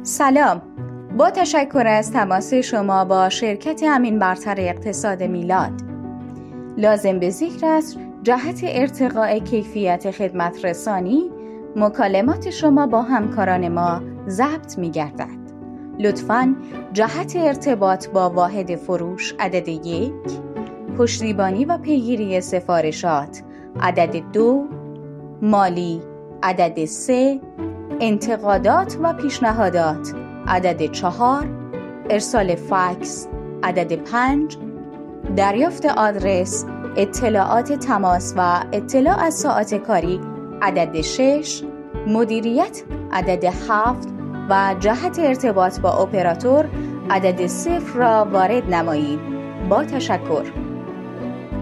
سلام، با تشکر از تماس شما با شرکت امین برتر اقتصاد میلاد. لازم به ذکر است جهت ارتقاء کیفیت خدمت رسانی مکالمات شما با همکاران ما ضبط می گردد. لطفاً جهت ارتباط با واحد فروش عدد 1، پشتیبانی و پیگیری سفارشات عدد 2، مالی عدد 3، انتقادات و پیشنهادات عدد 4، ارسال فکس عدد 5، دریافت آدرس، اطلاعات تماس و اطلاع از ساعات کاری عدد 6، مدیریت عدد 7 و جهت ارتباط با اپراتور عدد 0 را وارد نمایید. با تشکر.